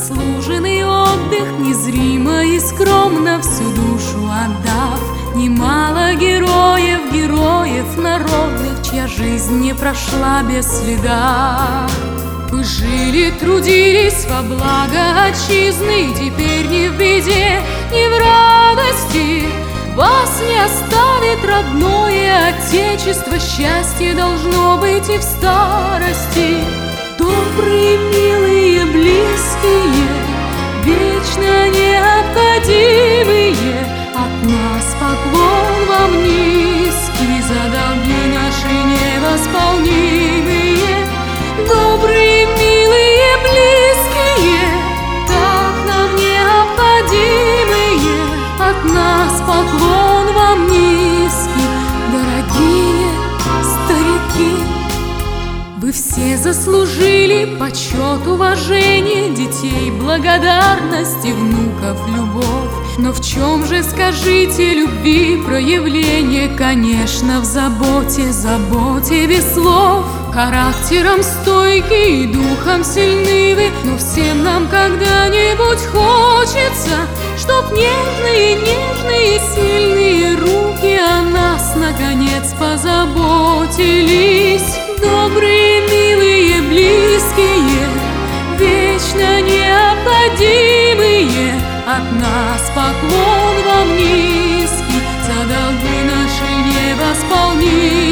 заслуженный отдых, незримо и скромно всю душу отдав. Немало героев народных, чья жизнь не прошла без следа. Вы жили, трудились во благо отчизны, теперь ни в беде, ни в радости вас не оставит родное отечество. Счастье должно быть и в старости. Добрые, милые, близкие, вечно необходимые, от нас поклон вам низкий за долги наши невосполнимые. Добрые, милые, близкие, так нам необходимые, от нас поклон вам низкий, дорогие старики. Вы все заслужили почет, уважение, детей благодарность и внуков любовь. Но в чем же, скажите, любви проявление? Конечно, в заботе, заботе без слов. Характером стойкий и духом сильны вы, но всем нам когда-нибудь хочется, чтоб нежные, нежные, сильные руки о нас наконец позаботились. Добрые, милые, близкие, вечно необходимые, от нас поклон вам низкий за долги наши невосполнимые.